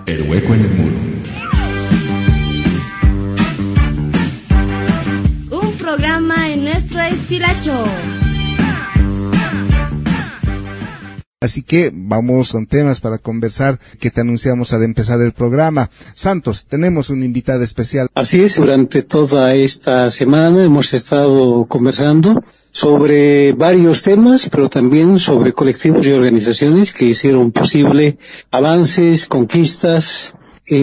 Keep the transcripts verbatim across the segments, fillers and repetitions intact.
El hueco en el muro. Un programa en nuestro estilacho. Así que vamos con temas para conversar que te anunciamos al empezar el programa. Santos, tenemos una invitada especial. Así es, durante toda esta semana hemos estado conversando sobre varios temas, pero también sobre colectivos y organizaciones que hicieron posible avances, conquistas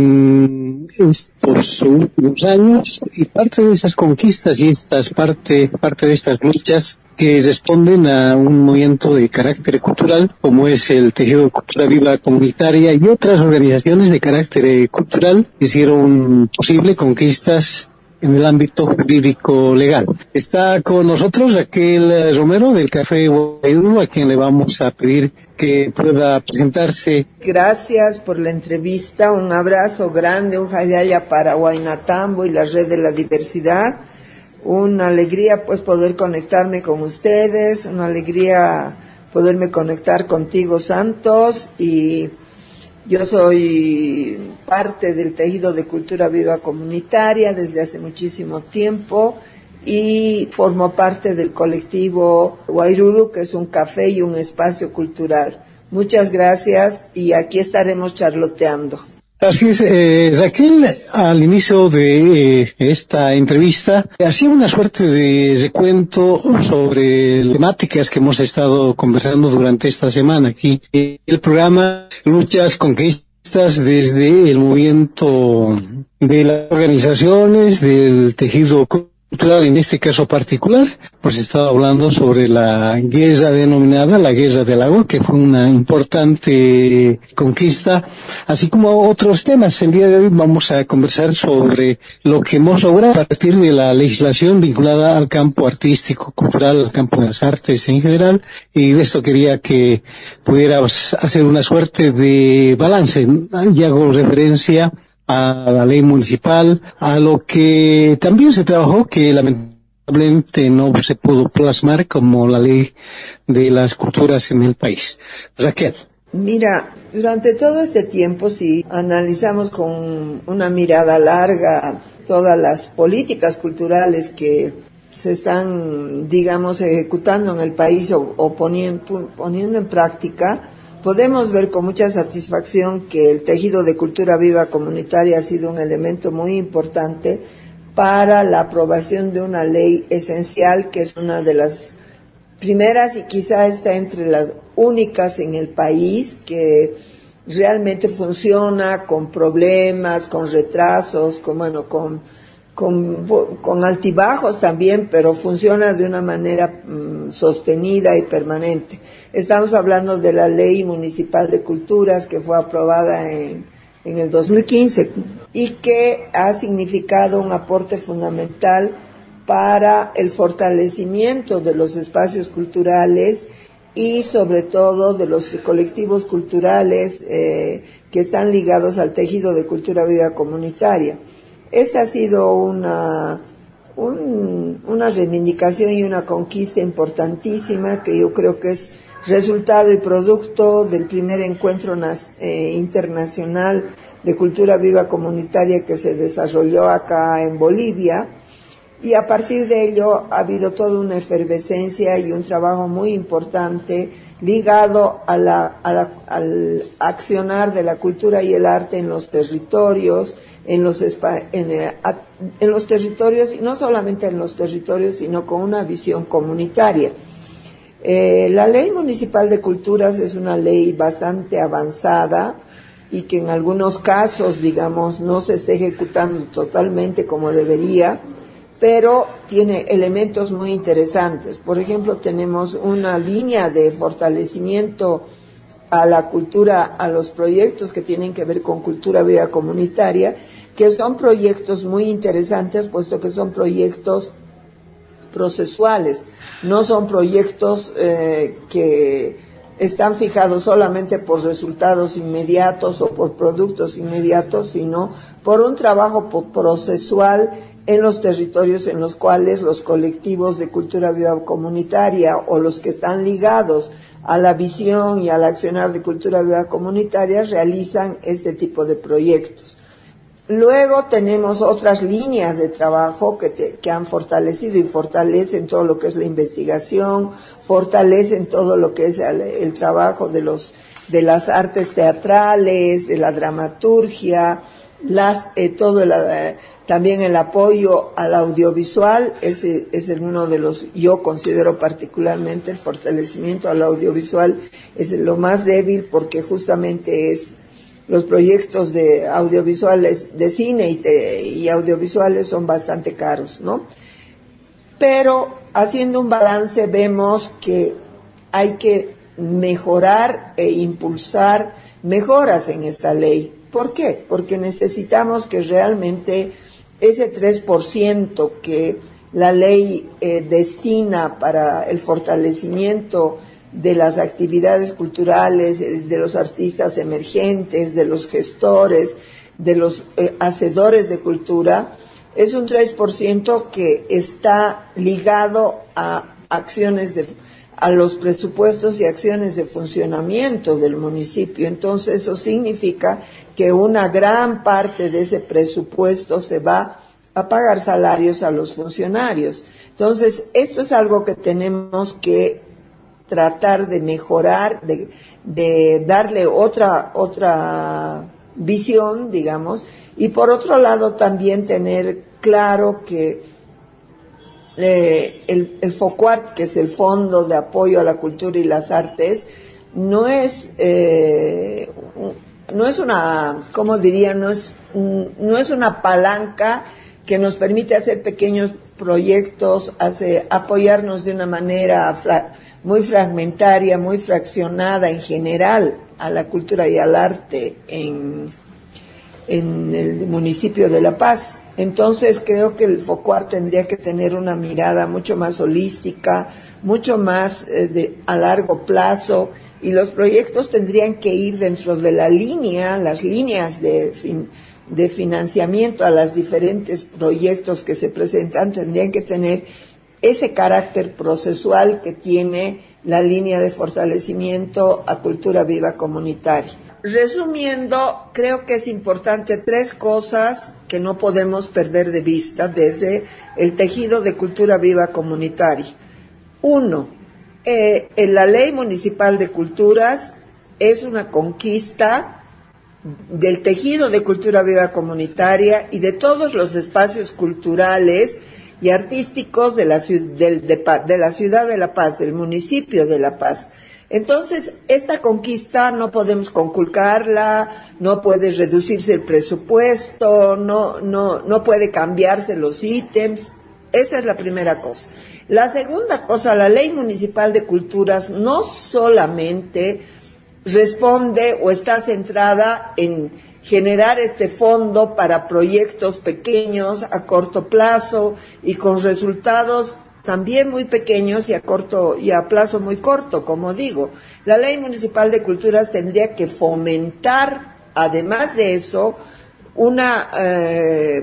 en estos últimos años, y parte de esas conquistas y estas parte, parte de estas luchas que responden a un movimiento de carácter cultural, como es el Tejido de Cultura Viva Comunitaria, y otras organizaciones de carácter cultural que hicieron posible conquistas en el ámbito jurídico legal. Está con nosotros Raquel Romero del Café Guairuru, a quien le vamos a pedir que pueda presentarse. Gracias por la entrevista, un abrazo grande, un jayaya para Huaynatambo y la Red de la Diversidad. Una alegría pues poder conectarme con ustedes, una alegría poderme conectar contigo, Santos, y yo soy parte del Tejido de Cultura Viva Comunitaria desde hace muchísimo tiempo y formo parte del colectivo Guairuru, que es un café y un espacio cultural. Muchas gracias y aquí estaremos charloteando. Así es, eh, Raquel, al inicio de eh, esta entrevista, hacía una suerte de recuento sobre temáticas que hemos estado conversando durante esta semana aquí. El programa Luchas, Conquistas, desde el movimiento de las organizaciones, del tejido cultural, en este caso particular, pues estaba hablando sobre la guerra denominada la Guerra del Agua, que fue una importante conquista, así como otros temas. El día de hoy vamos a conversar sobre lo que hemos logrado a partir de la legislación vinculada al campo artístico, cultural, al campo de las artes en general, y de esto quería que pudieras hacer una suerte de balance. Y hago referencia a la ley municipal, a lo que también se trabajó, que lamentablemente no se pudo plasmar, como la ley de las culturas en el país. Raquel. Mira, durante todo este tiempo, si analizamos con una mirada larga todas las políticas culturales que se están, digamos, ejecutando en el país o, o poniendo, poniendo en práctica, podemos ver con mucha satisfacción que el Tejido de Cultura Viva Comunitaria ha sido un elemento muy importante para la aprobación de una ley esencial, que es una de las primeras y quizá está entre las únicas en el país que realmente funciona con problemas, con retrasos, con, bueno, con, con, con altibajos también, pero funciona de una manera mm, sostenida y permanente. Estamos hablando de la Ley Municipal de Culturas, que fue aprobada en, en el dos mil quince y que ha significado un aporte fundamental para el fortalecimiento de los espacios culturales y sobre todo de los colectivos culturales eh, que están ligados al Tejido de Cultura Viva Comunitaria. Esta ha sido una, un, una reivindicación y una conquista importantísima que yo creo que es resultado y producto del primer encuentro nas, eh, internacional de cultura viva comunitaria que se desarrolló acá en Bolivia, y a partir de ello ha habido toda una efervescencia y un trabajo muy importante ligado a la, a la, al accionar de la cultura y el arte en los territorios, en los, en, en los territorios, y no solamente en los territorios, sino con una visión comunitaria. Eh, la Ley Municipal de Culturas es una ley bastante avanzada y que en algunos casos, digamos, no se está ejecutando totalmente como debería, pero tiene elementos muy interesantes. Por ejemplo, tenemos una línea de fortalecimiento a la cultura, a los proyectos que tienen que ver con cultura viva comunitaria, que son proyectos muy interesantes, puesto que son proyectos procesuales, no son proyectos eh, que están fijados solamente por resultados inmediatos o por productos inmediatos, sino por un trabajo procesual en los territorios en los cuales los colectivos de cultura viva comunitaria o los que están ligados a la visión y al accionar de cultura viva comunitaria, realizan este tipo de proyectos. Luego tenemos otras líneas de trabajo que, te, que han fortalecido y fortalecen todo lo que es la investigación, fortalecen todo lo que es el, el trabajo de los de las artes teatrales, de la dramaturgia, las eh, todo el, eh, también el apoyo al audiovisual. Ese es uno de los, yo considero particularmente el fortalecimiento al audiovisual es lo más débil, porque justamente es los proyectos de audiovisuales, de cine y, te, y audiovisuales son bastante caros, ¿no? Pero haciendo un balance vemos que hay que mejorar e impulsar mejoras en esta ley. ¿Por qué? Porque necesitamos que realmente ese tres por ciento que la ley eh, destina para el fortalecimiento de las actividades culturales, de los artistas emergentes, de los gestores, de los eh, hacedores de cultura, es un tres por ciento que está ligado a acciones de, a los presupuestos y acciones de funcionamiento del municipio. Entonces eso significa que una gran parte de ese presupuesto se va a pagar salarios a los funcionarios. Entonces esto es algo que tenemos que tratar de mejorar, de, de darle otra, otra visión, digamos, y por otro lado también tener claro que eh, el, el FOCUART, que es el Fondo de Apoyo a la Cultura y las Artes, no es, eh, no es una, ¿cómo diría? No es, no es una palanca que nos permite hacer pequeños proyectos, hace, apoyarnos de una manera fra, muy fragmentaria, muy fraccionada en general a la cultura y al arte en, en el municipio de La Paz. Entonces creo que el FOCUAR tendría que tener una mirada mucho más holística, mucho más eh, de, a largo plazo, y los proyectos tendrían que ir dentro de la línea, las líneas de, fin, de financiamiento a los diferentes proyectos que se presentan, tendrían que tener ese carácter procesual que tiene la línea de fortalecimiento a cultura viva comunitaria. Resumiendo, creo que es importante tres cosas que no podemos perder de vista desde el tejido de cultura viva comunitaria. Uno, eh, en la Ley Municipal de Culturas es una conquista del tejido de cultura viva comunitaria y de todos los espacios culturales y artísticos de la, de, de, de la ciudad de La Paz, del municipio de La Paz. Entonces, esta conquista no podemos conculcarla, no puede reducirse el presupuesto, no, no, no puede cambiarse los ítems. Esa es la primera cosa. La segunda cosa, la Ley Municipal de Culturas no solamente responde o está centrada en generar este fondo para proyectos pequeños a corto plazo y con resultados también muy pequeños y a corto y a plazo muy corto, como digo. La Ley Municipal de Culturas tendría que fomentar, además de eso, una eh,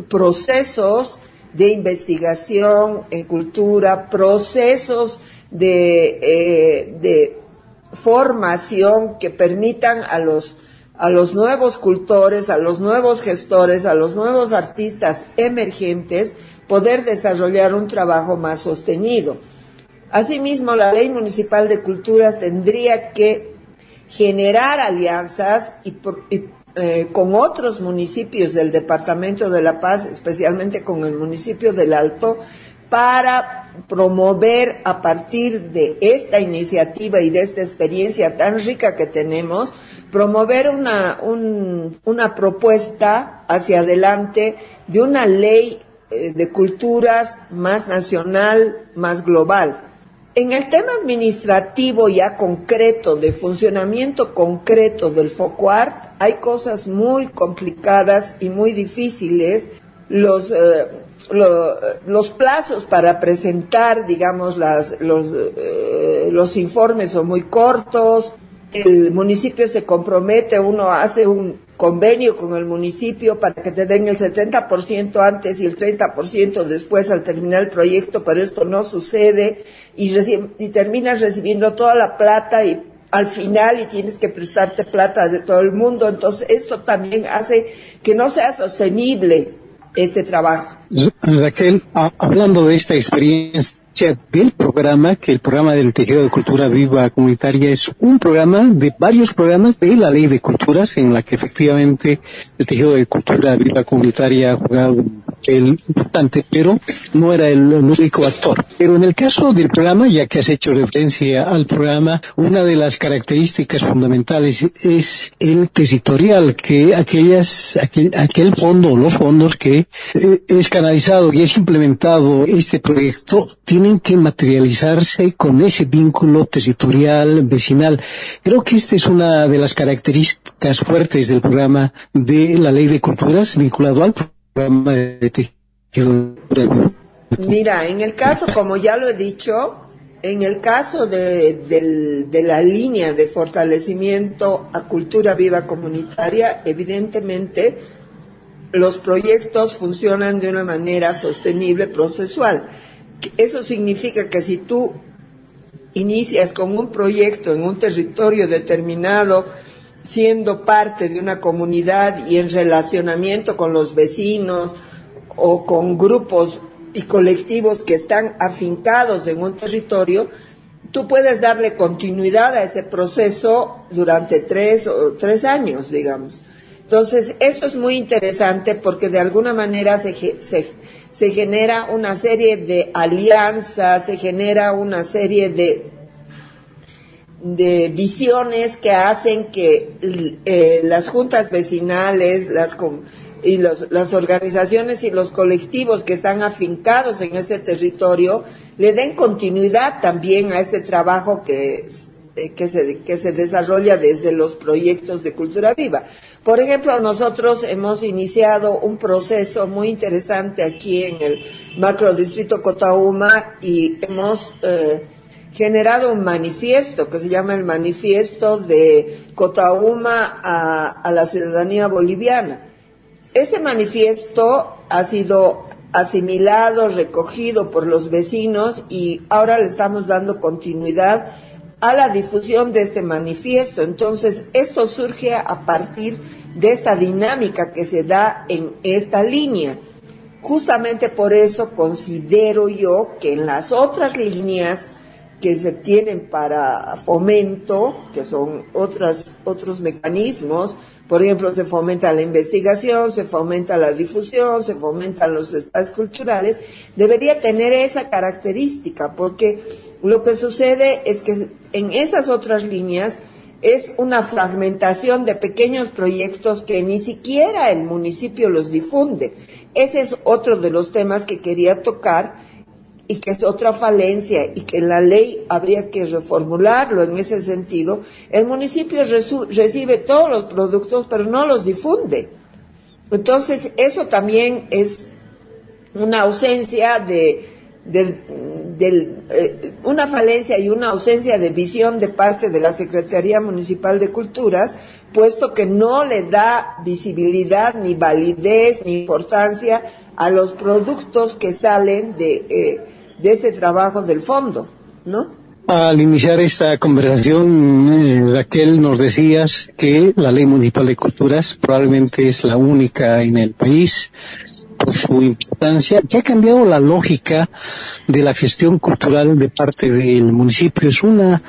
procesos de investigación en cultura, procesos de, eh, de formación que permitan a los a los nuevos cultores, a los nuevos gestores, a los nuevos artistas emergentes, poder desarrollar un trabajo más sostenido. Asimismo, la Ley Municipal de Culturas tendría que generar alianzas y, y, eh, con otros municipios del Departamento de La Paz, especialmente con el municipio del Alto, para promover a partir de esta iniciativa y de esta experiencia tan rica que tenemos, promover una, un, una propuesta hacia adelante de una ley eh, de culturas más nacional, más global. En el tema administrativo ya concreto, de funcionamiento concreto del FOCUAR, hay cosas muy complicadas y muy difíciles. Los, eh, lo, los plazos para presentar, digamos, las, los, eh, los informes son muy cortos. El municipio se compromete, uno hace un, convenio con el municipio para que te den el setenta por ciento antes y el treinta por ciento después al terminar el proyecto, pero esto no sucede y, reci- y terminas recibiendo toda la plata y al final y tienes que prestarte plata de todo el mundo. Entonces esto también hace que no sea sostenible este trabajo. Raquel, a- hablando de esta experiencia del programa, que el programa del Tejido de Cultura Viva Comunitaria es un programa de varios programas de la Ley de Culturas, en la que efectivamente el Tejido de Cultura Viva Comunitaria ha jugado un papel importante, pero no era el, el único actor. Pero en el caso del programa, ya que has hecho referencia al programa, una de las características fundamentales es el territorial, que aquellas, aquel, aquel fondo, los fondos que eh, es canalizado y es implementado este proyecto, tienen que materializarse con ese vínculo territorial, vecinal. Creo que esta es una de las características fuertes del programa de la Ley de Culturas, vinculado al programa de tejido. Mira, en el caso, como ya lo he dicho, en el caso de, de, de la línea de fortalecimiento a cultura viva comunitaria, evidentemente los proyectos funcionan de una manera sostenible, procesual. Eso significa que si tú inicias con un proyecto en un territorio determinado, siendo parte de una comunidad y en relacionamiento con los vecinos o con grupos y colectivos que están afincados en un territorio, tú puedes darle continuidad a ese proceso durante tres o tres años, digamos. Entonces, eso es muy interesante porque de alguna manera se, se, se genera una serie de alianzas, se genera una serie de, de visiones que hacen que eh, las juntas vecinales, las, y los, las organizaciones y los colectivos que están afincados en este territorio le den continuidad también a este trabajo que es, que se, que se desarrolla desde los proyectos de cultura viva. Por ejemplo, nosotros hemos iniciado un proceso muy interesante aquí en el macrodistrito Cotauma y hemos eh, generado un manifiesto que se llama el Manifiesto de Cotauma a, a la ciudadanía boliviana. Ese manifiesto ha sido asimilado, recogido por los vecinos y ahora le estamos dando continuidad a la difusión de este manifiesto. Entonces, esto surge a partir de esta dinámica que se da en esta línea. Justamente por eso considero yo que en las otras líneas que se tienen para fomento, que son otras, otros mecanismos, por ejemplo, se fomenta la investigación, se fomenta la difusión, se fomentan los espacios culturales, debería tener esa característica, porque lo que sucede es que en esas otras líneas es una fragmentación de pequeños proyectos que ni siquiera el municipio los difunde. Ese es otro de los temas que quería tocar y que es otra falencia y que en la ley habría que reformularlo en ese sentido. El municipio resu- recibe todos los productos pero no los difunde. Entonces eso también es una ausencia de, de, de eh, una falencia y una ausencia de visión de parte de la Secretaría Municipal de Culturas, puesto que no le da visibilidad ni validez ni importancia a los productos que salen de eh, de ese trabajo del fondo, ¿no? Al iniciar esta conversación, eh, Raquel, nos decías que la Ley Municipal de Culturas probablemente es la única en el país por su importancia, que ha cambiado la lógica de la gestión cultural de parte del municipio. Es una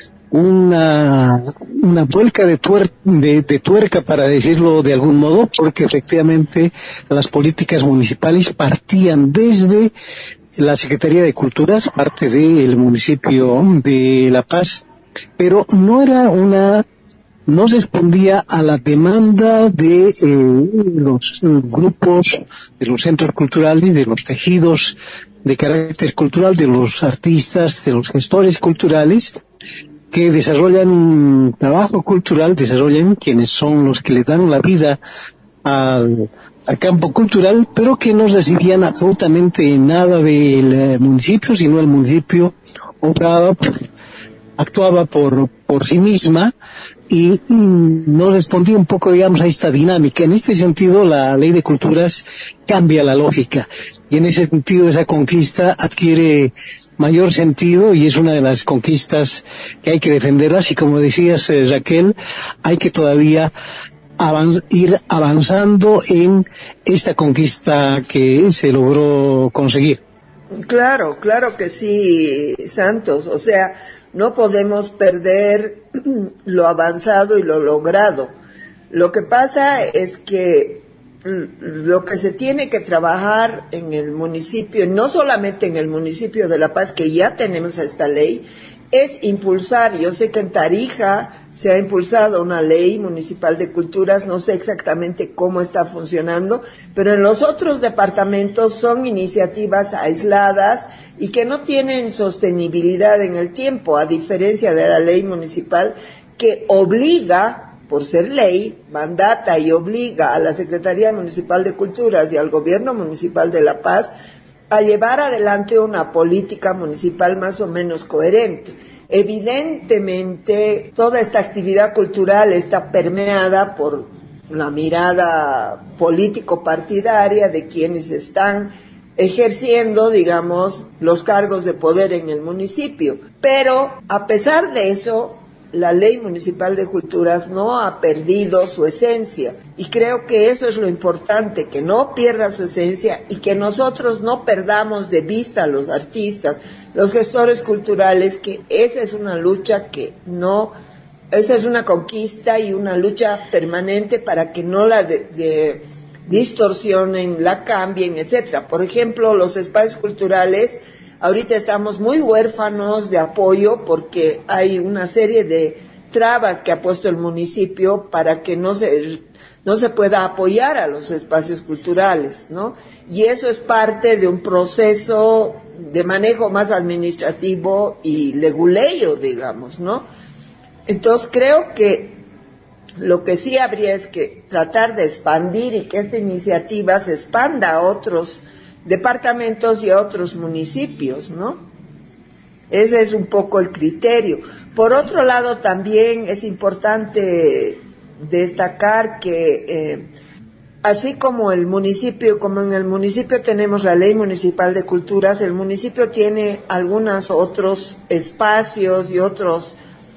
una una vuelca de, tuer, de, de tuerca, para decirlo de algún modo, porque efectivamente las políticas municipales partían desde la Secretaría de Culturas, parte del municipio de La Paz, pero no era una, no respondía a la demanda de eh, los eh, grupos, de los centros culturales, de los tejidos de carácter cultural, de los artistas, de los gestores culturales, que desarrollan un trabajo cultural, desarrollan quienes son los que le dan la vida al al campo cultural, pero que no recibían absolutamente nada del eh, municipio, sino el municipio obraba, por, actuaba por, por sí misma, y mm, no respondía un poco, digamos, a esta dinámica. En este sentido, la Ley de Culturas cambia la lógica, y en ese sentido esa conquista adquiere mayor sentido y es una de las conquistas que hay que defenderlas, y como decías, eh, Raquel, hay que todavía avanz- ir avanzando en esta conquista que se logró conseguir. Claro, claro que sí, Santos. O sea, no podemos perder lo avanzado y lo logrado. Lo que pasa es que lo que se tiene que trabajar en el municipio, no solamente en el municipio de La Paz, que ya tenemos esta ley, es impulsar. Yo sé que en Tarija se ha impulsado una ley municipal de culturas, no sé exactamente cómo está funcionando, pero en los otros departamentos son iniciativas aisladas y que no tienen sostenibilidad en el tiempo, a diferencia de la ley municipal que obliga, por ser ley, mandata y obliga a la Secretaría Municipal de Culturas y al Gobierno Municipal de La Paz a llevar adelante una política municipal más o menos coherente. Evidentemente, toda esta actividad cultural está permeada por la mirada político-partidaria de quienes están ejerciendo, digamos, los cargos de poder en el municipio. Pero, a pesar de eso, la Ley Municipal de Culturas no ha perdido su esencia, y creo que eso es lo importante, que no pierda su esencia y que nosotros no perdamos de vista a los artistas, los gestores culturales, que esa es una lucha que no, esa es una conquista y una lucha permanente para que no la de, de distorsionen, la cambien, etcétera. Por ejemplo, los espacios culturales, ahorita estamos muy huérfanos de apoyo porque hay una serie de trabas que ha puesto el municipio para que no se, no se pueda apoyar a los espacios culturales, ¿no? Y eso es parte de un proceso de manejo más administrativo y leguleyo, digamos, ¿no? Entonces creo que lo que sí habría es que tratar de expandir y que esta iniciativa se expanda a otros departamentos y a otros municipios, ¿no? Ese es un poco el criterio. Por otro lado, también es importante destacar que eh, así como el municipio, como en el municipio tenemos la Ley Municipal de Culturas, el municipio tiene algunos otros espacios y otros,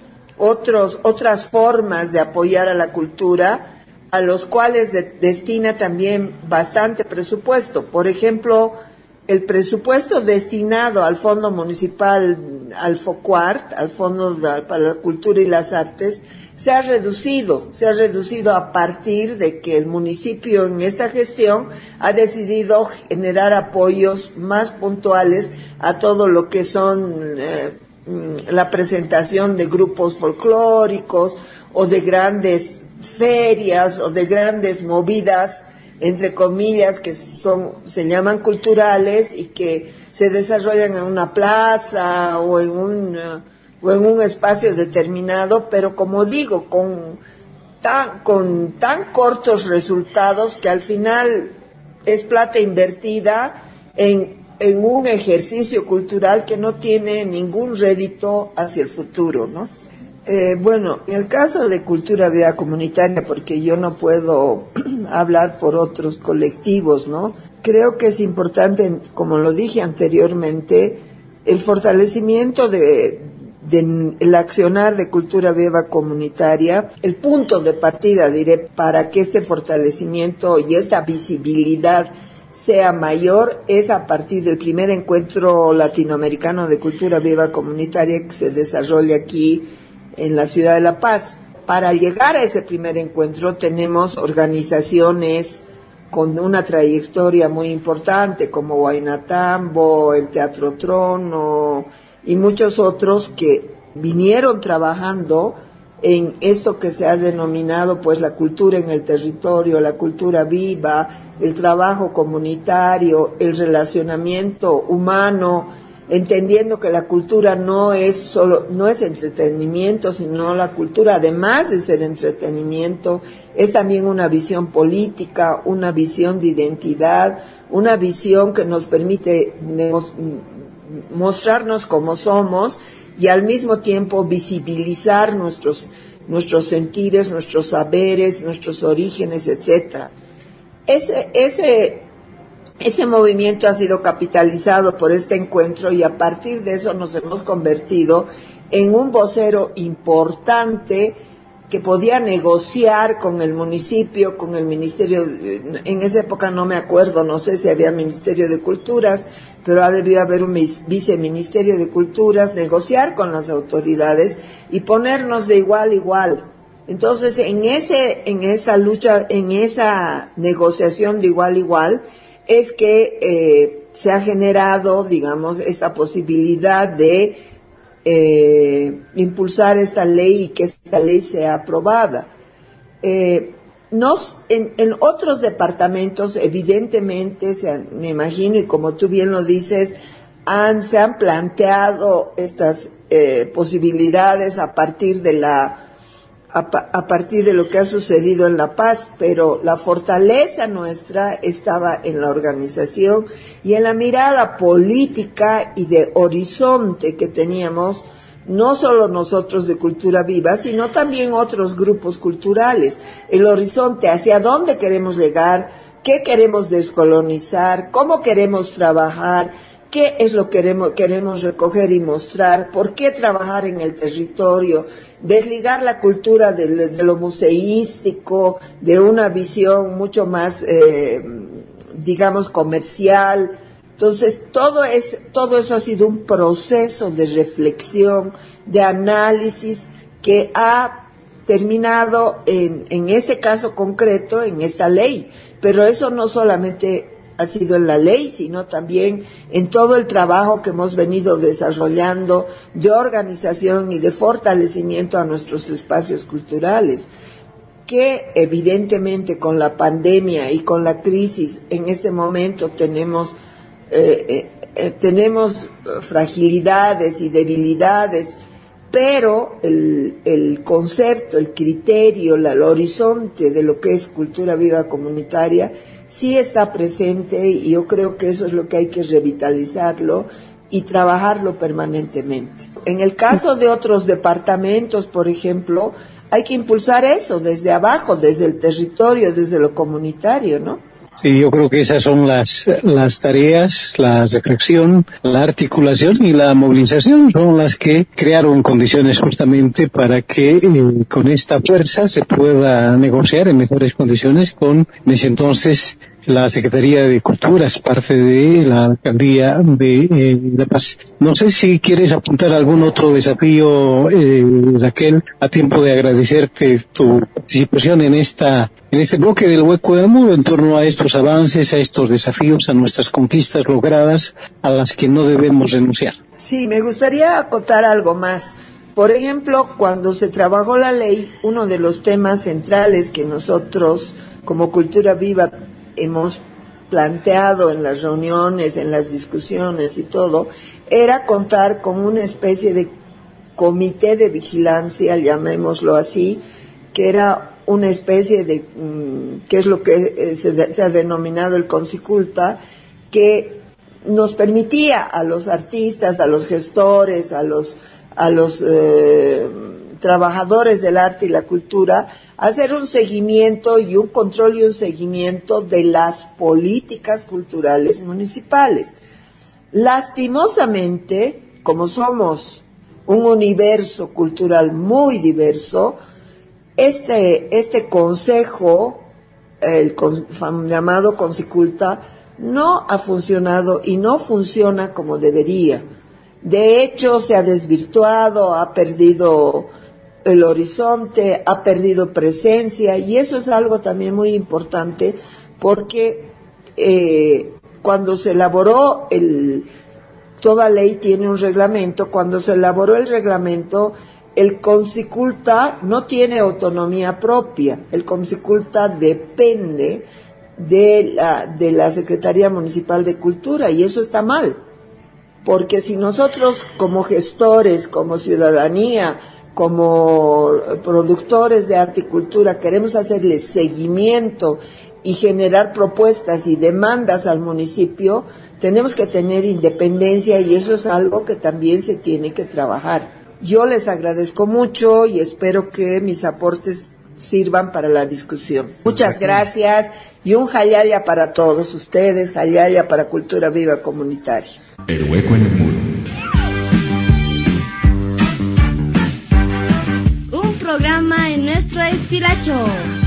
otros, otras formas de apoyar a la cultura, a los cuales de, destina también bastante presupuesto. Por ejemplo, el presupuesto destinado al Fondo Municipal, al FOCUART, al Fondo de, para la Cultura y las Artes, se ha reducido, se ha reducido a partir de que el municipio en esta gestión ha decidido generar apoyos más puntuales a todo lo que son eh, la presentación de grupos folclóricos o de grandes ferias o de grandes movidas, entre comillas, que son, se llaman culturales y que se desarrollan en una plaza o en un, o en un espacio determinado, pero como digo, con tan, con tan cortos resultados que al final es plata invertida en, en un ejercicio cultural que no tiene ningún rédito hacia el futuro, ¿no? Eh, bueno, en el caso de Cultura Viva Comunitaria, porque yo no puedo hablar por otros colectivos, ¿no? Creo que es importante, como lo dije anteriormente, el fortalecimiento de, de el accionar de Cultura Viva Comunitaria. El punto de partida, diré, para que este fortalecimiento y esta visibilidad sea mayor es a partir del primer encuentro latinoamericano de Cultura Viva Comunitaria que se desarrolla aquí en la ciudad de La Paz. Para llegar a ese primer encuentro tenemos organizaciones con una trayectoria muy importante como Huaynatambo, el Teatro Trono y muchos otros que vinieron trabajando en esto que se ha denominado pues la cultura en el territorio, la cultura viva, el trabajo comunitario, el relacionamiento humano, entendiendo que la cultura no es solo, no es entretenimiento, sino la cultura, además de ser entretenimiento, es también una visión política, una visión de identidad, una visión que nos permite mostrarnos como somos y al mismo tiempo visibilizar nuestros nuestros sentires, nuestros saberes, nuestros orígenes, etcétera. Ese, ese, ese movimiento ha sido capitalizado por este encuentro y a partir de eso nos hemos convertido en un vocero importante que podía negociar con el municipio, con el ministerio. En esa época no me acuerdo, no sé si había Ministerio de Culturas, pero ha debido haber un viceministerio de Culturas, negociar con las autoridades y ponernos de igual a igual. Entonces, en ese, en esa lucha, en esa negociación de igual a igual, es que eh, se ha generado, digamos, esta posibilidad de eh, impulsar esta ley y que esta ley sea aprobada. Eh, Nos, en, en otros departamentos, evidentemente, se han, me imagino, y como tú bien lo dices, han, se han planteado estas eh, posibilidades a partir de la, a, a partir de lo que ha sucedido en La Paz, pero la fortaleza nuestra estaba en la organización y en la mirada política y de horizonte que teníamos, no solo nosotros de Cultura Viva, sino también otros grupos culturales. El horizonte, hacia dónde queremos llegar, qué queremos descolonizar, cómo queremos trabajar, qué es lo que queremos, queremos recoger y mostrar, por qué trabajar en el territorio, desligar la cultura de, de lo museístico, de una visión mucho más, eh, digamos, comercial. Entonces, todo, es, todo eso ha sido un proceso de reflexión, de análisis, que ha terminado en, en ese caso concreto, en esta ley. Pero eso no solamente ha sido en la ley, sino también en todo el trabajo que hemos venido desarrollando de organización y de fortalecimiento a nuestros espacios culturales, que evidentemente con la pandemia y con la crisis en este momento tenemos Eh, eh, eh, tenemos fragilidades y debilidades, pero el, el concepto, el criterio, la, el horizonte de lo que es cultura viva comunitaria sí está presente, y yo creo que eso es lo que hay que revitalizarlo y trabajarlo permanentemente. En el caso de otros departamentos, por ejemplo, hay que impulsar eso desde abajo, desde el territorio, desde lo comunitario, ¿no? Sí, yo creo que esas son las, las tareas, la reflexión, la articulación y la movilización son las que crearon condiciones justamente para que eh, con esta fuerza se pueda negociar en mejores condiciones con, en ese entonces, la Secretaría de Culturas, parte de la Alcaldía de eh, La Paz. No sé si quieres apuntar algún otro desafío, eh, Raquel, a tiempo de agradecerte tu participación en esta en este bloque del Hueco de Amur en torno a estos avances, a estos desafíos, a nuestras conquistas logradas, a las que no debemos renunciar. Sí, me gustaría acotar algo más. Por ejemplo, cuando se trabajó la ley, uno de los temas centrales que nosotros, como Cultura Viva, hemos planteado en las reuniones, en las discusiones y todo, era contar con una especie de comité de vigilancia, llamémoslo así, que era una especie de, um, que es lo que eh, se, de, se ha denominado el Conciculta, que nos permitía a los artistas, a los gestores, a los, a los eh, trabajadores del arte y la cultura, hacer un seguimiento y un control y un seguimiento de las políticas culturales municipales. Lastimosamente, como somos un universo cultural muy diverso, este, este consejo, el con, llamado Conciculta, no ha funcionado y no funciona como debería. De hecho, se ha desvirtuado, ha perdido el horizonte, ha perdido presencia, y eso es algo también muy importante porque eh, cuando se elaboró el, toda ley tiene un reglamento, cuando se elaboró el reglamento, el Conciculta no tiene autonomía propia, el Conciculta depende de la, de la Secretaría Municipal de Cultura, y eso está mal, porque si nosotros como gestores, como ciudadanía, como productores de arte y cultura queremos hacerle seguimiento y generar propuestas y demandas al municipio, tenemos que tener independencia, y eso es algo que también se tiene que trabajar. Yo les agradezco mucho y espero que mis aportes sirvan para la discusión. Muchas gracias y un Jayaya para todos ustedes, Jayaya para Cultura Viva Comunitaria. El hueco en el muro. Un programa en nuestro estilacho.